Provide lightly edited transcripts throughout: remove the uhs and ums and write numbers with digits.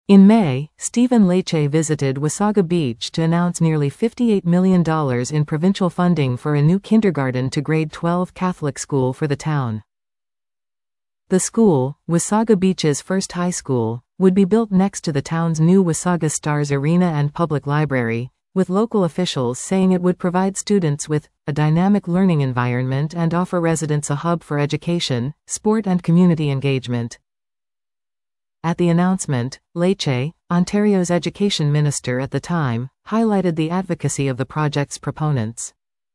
In May, Stephen Lecce visited Wasaga Beach to announce nearly $58 million in provincial funding for a new kindergarten to grade 12 Catholic school for the town. The school, Wasaga Beach's first high school, would be built next to the town's new Wasaga Stars Arena and public library, with local officials saying it would provide students with a dynamic learning environment and offer residents a hub for education, sport and community engagement. At the announcement, Lecce, Ontario's education minister at the time, highlighted the advocacy of the project's proponents.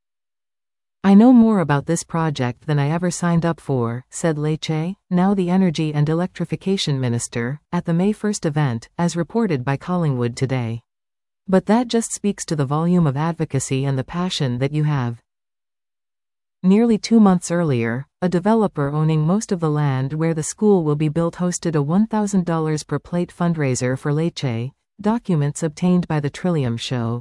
"I know more about this project than I ever signed up for," said Lecce, now the Energy and Electrification Minister, at the May 1 event, as reported by Collingwood Today. "But that just speaks to the volume of advocacy and the passion that you have." Nearly 2 months earlier, a developer owning most of the land where the school will be built hosted a $1,000 per plate fundraiser for Lecce, documents obtained by the Trillium show.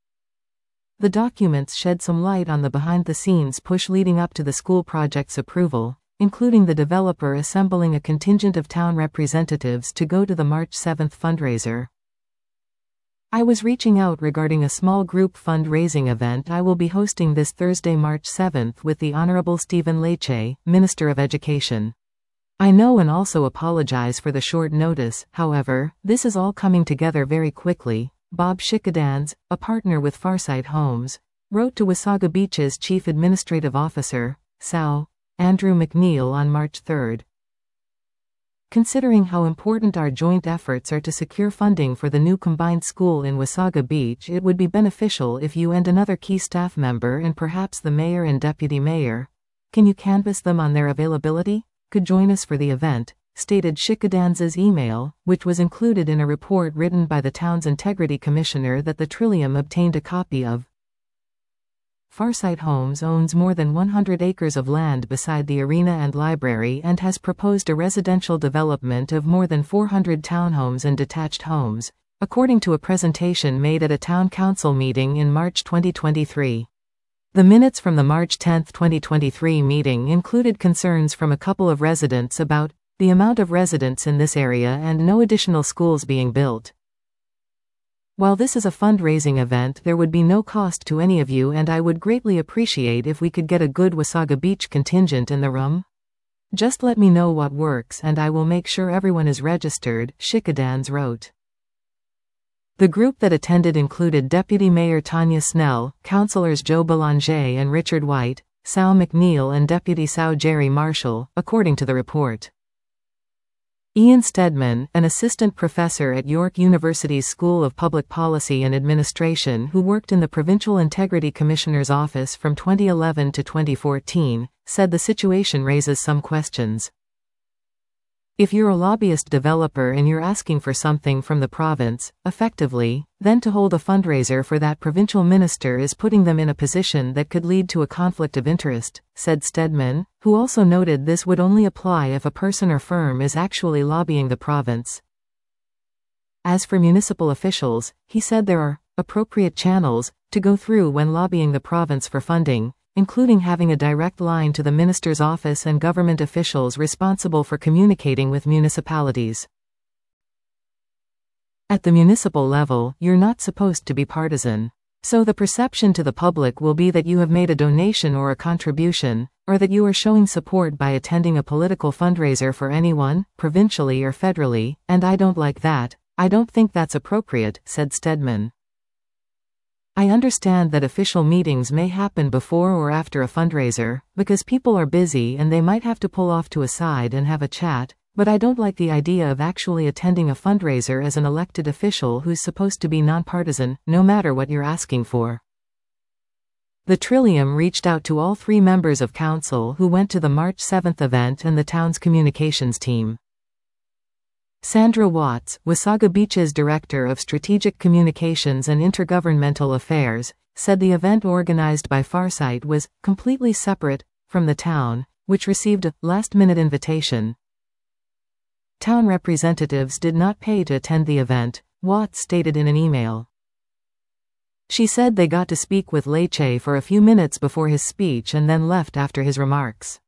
The documents shed some light on the behind-the-scenes push leading up to the school project's approval, including the developer assembling a contingent of town representatives to go to the March 7 fundraiser. "I was reaching out regarding a small group fundraising event I will be hosting this Thursday, March 7, with the Honourable Stephen Lecce, Minister of Education. I know and also apologize for the short notice, however, this is all coming together very quickly," Bob Shikadans, a partner with Farsight Homes, wrote to Wasaga Beach's Chief Administrative Officer, SAO, Andrew McNeil on March 3. "Considering how important our joint efforts are to secure funding for the new combined school in Wasaga Beach, it would be beneficial if you and another key staff member and perhaps the mayor and deputy mayor, can you canvass them on their availability, could join us for the event," stated Shikadans's email, which was included in a report written by the town's Integrity Commissioner that the Trillium obtained a copy of. Farsight Homes owns more than 100 acres of land beside the arena and library and has proposed a residential development of more than 400 townhomes and detached homes, according to a presentation made at a town council meeting in March 2023. The minutes from the March 10, 2023 meeting included concerns from a couple of residents about the amount of residents in this area and no additional schools being built. "While this is a fundraising event, there would be no cost to any of you, and I would greatly appreciate if we could get a good Wasaga Beach contingent in the room. Just let me know what works and I will make sure everyone is registered," Shikadans wrote. The group that attended included Deputy Mayor Tanya Snell, Councillors Joe Belanger and Richard White, Sal McNeil and Deputy Sal Jerry Marshall, according to the report. Ian Stedman, an assistant professor at York University's School of Public Policy and Administration who worked in the Provincial Integrity Commissioner's office from 2011 to 2014, said the situation raises some questions. "If you're a lobbyist developer and you're asking for something from the province, effectively, then to hold a fundraiser for that provincial minister is putting them in a position that could lead to a conflict of interest," said Stedman, who also noted this would only apply if a person or firm is actually lobbying the province. As for municipal officials, he said there are appropriate channels to go through when lobbying the province for funding, including having a direct line to the minister's office and government officials responsible for communicating with municipalities. At the municipal level, you're not supposed to be partisan. So the perception to the public will be that you have made a donation or a contribution, or that you are showing support by attending a political fundraiser for anyone, provincially or federally, and I don't like that. I don't think that's appropriate," said Stedman. "I understand that official meetings may happen before or after a fundraiser, because people are busy and they might have to pull off to a side and have a chat, but I don't like the idea of actually attending a fundraiser as an elected official who's supposed to be nonpartisan, no matter what you're asking for." The Trillium reached out to all 3 members of council who went to the March 7 event and the town's communications team. Sandra Watts, Wasaga Beach's Director of Strategic Communications and Intergovernmental Affairs, said the event organized by Farsight was completely separate from the town, which received a last-minute invitation. Town representatives did not pay to attend the event, Watts stated in an email. She said they got to speak with Lecce for a few minutes before his speech and then left after his remarks.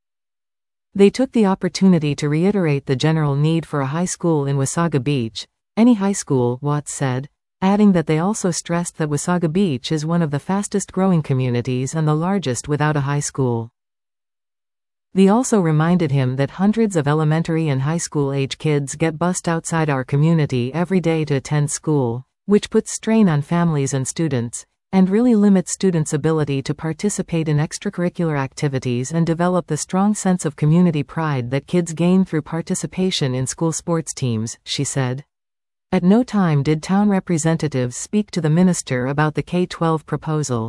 They took the opportunity to reiterate the general need for a high school in Wasaga Beach, any high school, Watts said, adding that they also stressed that Wasaga Beach is one of the fastest growing communities and the largest without a high school. They also reminded him that hundreds of elementary and high school age kids get bused outside our community every day to attend school, which puts strain on families and students, and really limits students' ability to participate in extracurricular activities and develop the strong sense of community pride that kids gain through participation in school sports teams, she said. At no time did town representatives speak to the minister about the K-12 proposal.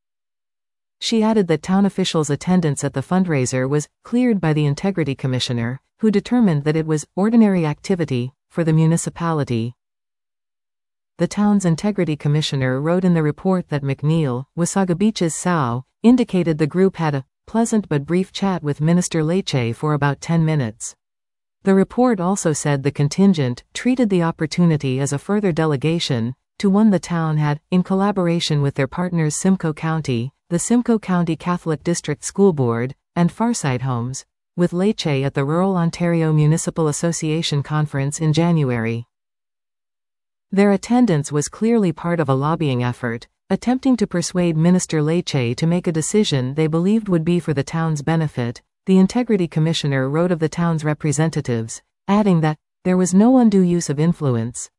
She added that town officials' attendance at the fundraiser was cleared by the Integrity Commissioner, who determined that it was ordinary activity for the municipality. The town's Integrity Commissioner wrote in the report that McNeil, Wasaga Beach's SAO, indicated the group had a pleasant but brief chat with Minister Lecce for about 10 minutes. The report also said the contingent treated the opportunity as a further delegation to one the town had, in collaboration with their partners Simcoe County, the Simcoe County Catholic District School Board, and Farsight Homes, with Lecce at the Rural Ontario Municipal Association Conference in January. Their attendance was clearly part of a lobbying effort, attempting to persuade Minister Lecce to make a decision they believed would be for the town's benefit, the Integrity Commissioner wrote of the town's representatives, adding that there was no undue use of influence.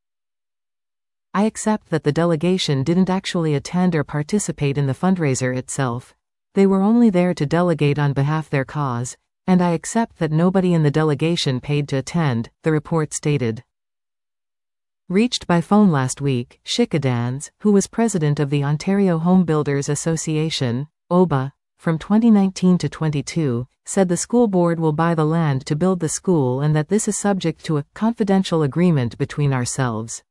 I accept that the delegation didn't actually attend or participate in the fundraiser itself. They were only there to delegate on behalf of their cause, and I accept that nobody in the delegation paid to attend, the report stated. Reached by phone last week, Shikadans, who was president of the Ontario Home Builders Association, OBA, from 2019 to 22, said the school board will buy the land to build the school and that this is subject to a confidential agreement between ourselves.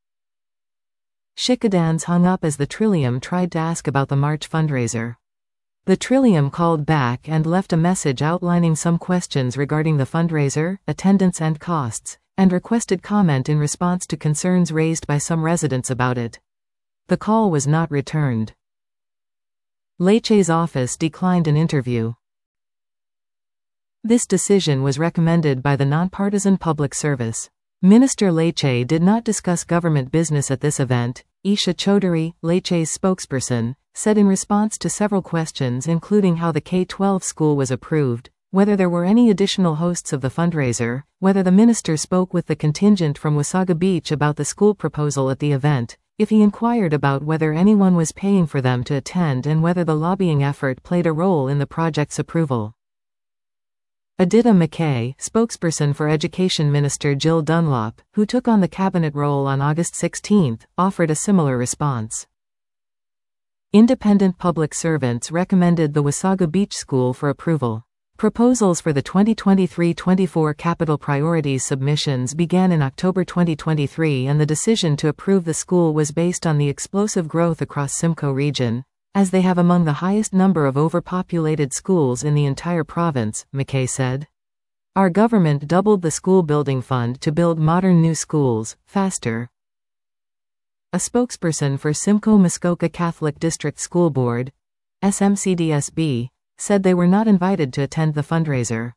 Shikadans hung up as the Trillium tried to ask about the March fundraiser. The Trillium called back and left a message outlining some questions regarding the fundraiser, attendance and costs, and requested comment in response to concerns raised by some residents about it. The call was not returned. Lecce's office declined an interview. This decision was recommended by the nonpartisan Public Service. Minister Lecce did not discuss government business at this event, Isha Chaudhary, Lecce's spokesperson, said in response to several questions including how the K-12 school was approved, whether there were any additional hosts of the fundraiser, whether the minister spoke with the contingent from Wasaga Beach about the school proposal at the event, if he inquired about whether anyone was paying for them to attend and whether the lobbying effort played a role in the project's approval. Aditya McKay, spokesperson for Education Minister Jill Dunlop, who took on the cabinet role on August 16, offered a similar response. Independent public servants recommended the Wasaga Beach School for approval. Proposals for the 2023-24 Capital Priorities submissions began in October 2023 and the decision to approve the school was based on the explosive growth across Simcoe region, as they have among the highest number of overpopulated schools in the entire province, McKay said. Our government doubled the school building fund to build modern new schools, faster. A spokesperson for Simcoe-Muskoka Catholic District School Board, SMCDSB, said they were not invited to attend the fundraiser.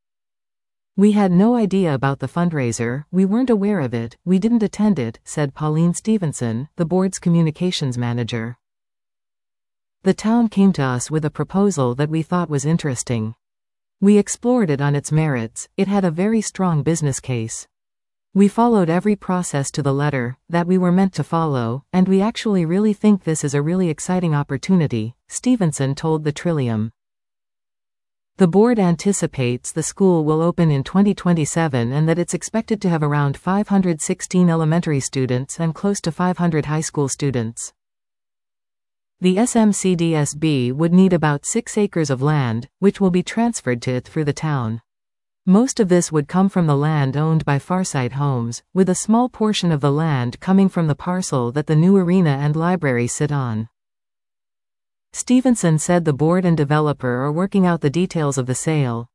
We had no idea about the fundraiser, we weren't aware of it, we didn't attend it, said Pauline Stevenson, the board's communications manager. The town came to us with a proposal that we thought was interesting. We explored it on its merits, it had a very strong business case. We followed every process to the letter that we were meant to follow, and we actually really think this is a really exciting opportunity, Stevenson told the Trillium. The board anticipates the school will open in 2027 and that it's expected to have around 516 elementary students and close to 500 high school students. The SMCDSB would need about 6 acres of land, which will be transferred to it through the town. Most of this would come from the land owned by Farsight Homes, with a small portion of the land coming from the parcel that the new arena and library sit on. Stevenson said the board and developer are working out the details of the sale.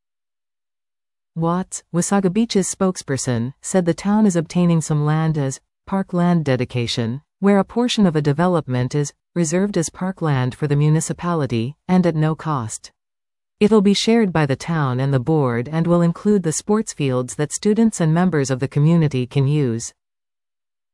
Watts, Wasaga Beach's spokesperson, said the town is obtaining some land as park land dedication, where a portion of a development is reserved as parkland for the municipality, and at no cost. It'll be shared by the town and the board and will include the sports fields that students and members of the community can use.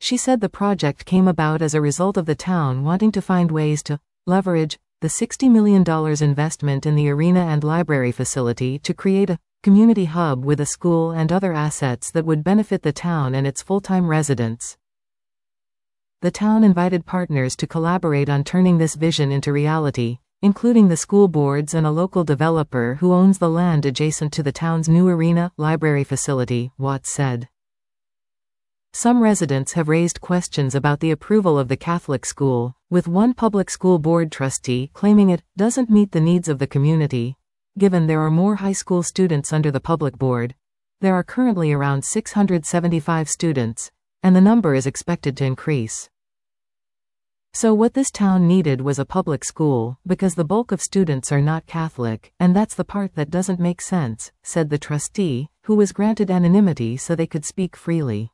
She said the project came about as a result of the town wanting to find ways to leverage the $60 million investment in the arena and library facility to create a community hub with a school and other assets that would benefit the town and its full-time residents. The town invited partners to collaborate on turning this vision into reality, including the school boards and a local developer who owns the land adjacent to the town's new arena library facility, Watts said. Some residents have raised questions about the approval of the Catholic school, with one public school board trustee claiming it doesn't meet the needs of the community. Given there are more high school students under the public board, there are currently around 675 students, and the number is expected to increase. So what this town needed was a public school, because the bulk of students are not Catholic, and that's the part that doesn't make sense, said the trustee, who was granted anonymity so they could speak freely.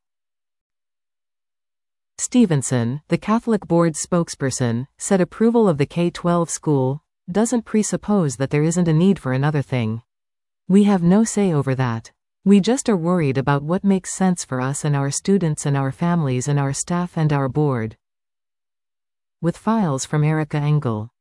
Stevenson, the Catholic board's spokesperson, said approval of the K-12 school doesn't presuppose that there isn't a need for another thing. We have no say over that. We just are worried about what makes sense for us and our students and our families and our staff and our board. With files from Erica Engel.